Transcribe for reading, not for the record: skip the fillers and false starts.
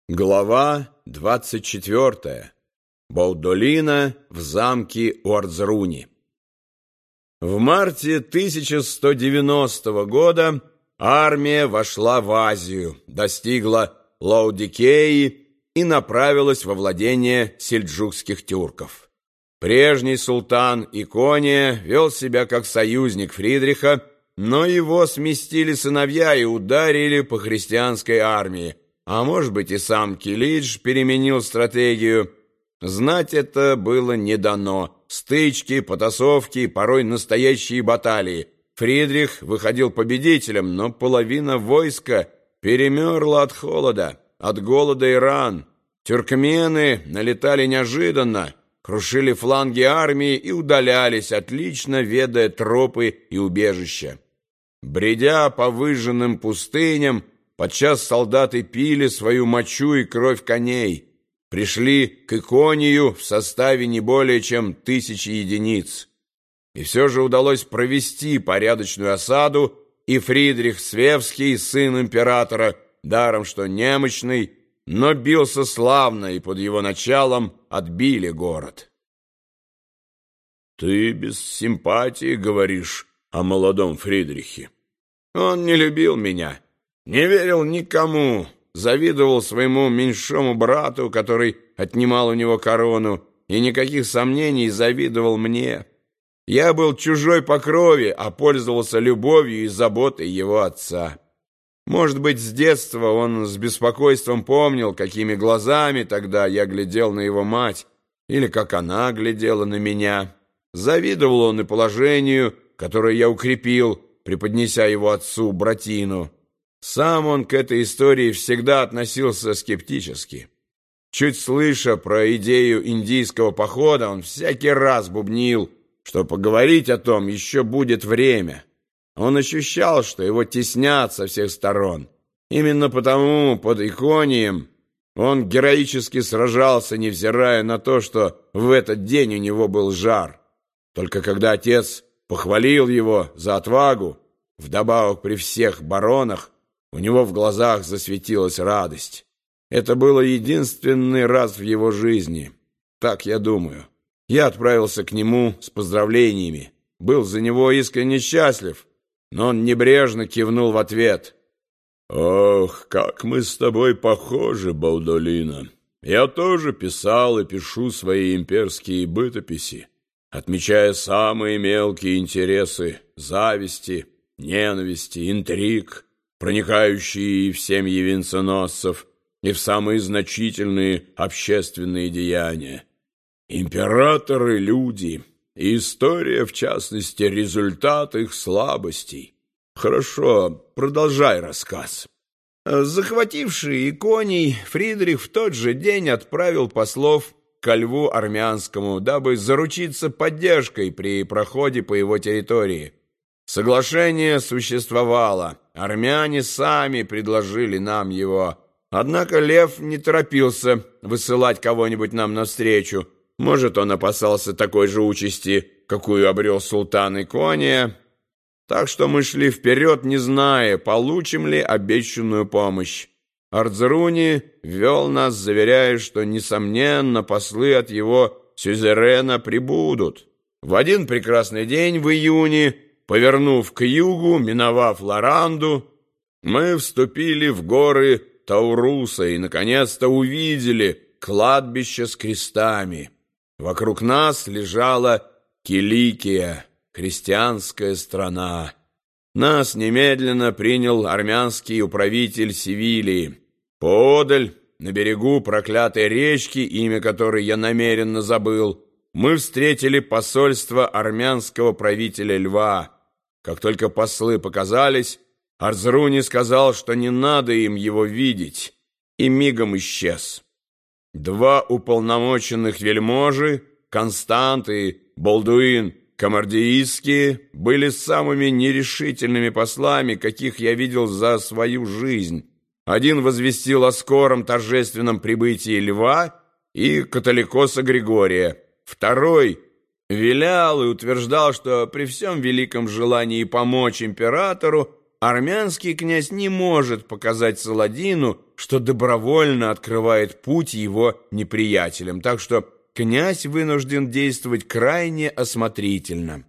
Глава 24. Баудолина в замке Уардзруни. В марте 1190 года армия вошла в Азию, достигла Лаодикеи и направилась во владение сельджукских тюрков. Прежний султан Икония вел себя как союзник Фридриха, но его сместили сыновья и ударили по христианской армии. А может быть, и сам Килидж переменил стратегию. Знать это было не дано. Стычки, потасовки, порой настоящие баталии. Фридрих выходил победителем, но половина войска перемерла от холода, от голода и ран. Тюркмены налетали неожиданно, крушили фланги армии и удалялись, отлично ведая тропы и убежища. Бредя по выжженным пустыням, подчас солдаты пили свою мочу и кровь коней, пришли к Иконию в составе не более чем 1000 единиц. И все же удалось провести порядочную осаду, и Фридрих Свевский, сын императора, даром что немощный, но бился славно, и под его началом отбили город. «Ты без симпатии говоришь о молодом Фридрихе. Он не любил меня». Не верил никому, завидовал своему меньшому брату, который отнимал у него корону, и никаких сомнений завидовал мне. Я был чужой по крови, а пользовался любовью и заботой его отца. Может быть, с детства он с беспокойством помнил, какими глазами тогда я глядел на его мать, или как она глядела на меня. Завидовал он и положению, которое я укрепил, преподнеся его отцу Братину. Сам он к этой истории всегда относился скептически. Чуть слыша про идею индийского похода, он всякий раз бубнил, что поговорить о том еще будет время. Он ощущал, что его теснят со всех сторон. Именно потому под Иконием он героически сражался, невзирая на то, что в этот день у него был жар. Только когда отец похвалил его за отвагу, вдобавок при всех баронах, у него в глазах засветилась радость. Это было единственный раз в его жизни. Так я думаю. Я отправился к нему с поздравлениями. Был за него искренне счастлив, но он небрежно кивнул в ответ. «Ох, как мы с тобой похожи, Баудолина! Я тоже писал и пишу свои имперские бытописи, отмечая самые мелкие интересы зависти, ненависти, интриг, проникающие в семьи венценосцев и в самые значительные общественные деяния. Императоры — люди, и история, в частности, результат их слабостей. Хорошо, продолжай рассказ». Захвативший Иконий, Фридрих в тот же день отправил послов ко льву армянскому, дабы заручиться поддержкой при проходе по его территории. Соглашение существовало, армяне сами предложили нам его. Однако лев не торопился высылать кого-нибудь нам навстречу. Может, он опасался такой же участи, какую обрел султан Икония. Так что мы шли вперед, не зная, получим ли обещанную помощь. Ардзруни вел нас, заверяя, что, несомненно, послы от его сюзерена прибудут. В один прекрасный день в июне, повернув к югу, миновав Ларанду, мы вступили в горы Тауруса и, наконец-то, увидели кладбище с крестами. Вокруг нас лежала Киликия, христианская страна. Нас немедленно принял армянский управитель Севилии. Поодаль, на берегу проклятой речки, имя которой я намеренно забыл, мы встретили посольство армянского правителя Льва. Как только послы показались, Ардзруни сказал, что не надо им его видеть, и мигом исчез. Два уполномоченных вельможи, Констант и Балдуин Камардиийские, были самыми нерешительными послами, каких я видел за свою жизнь. Один возвестил о скором торжественном прибытии Льва и католикоса Григория. Второй вилял и утверждал, что при всем великом желании помочь императору армянский князь не может показать Саладину, что добровольно открывает путь его неприятелям, так что князь вынужден действовать крайне осмотрительно.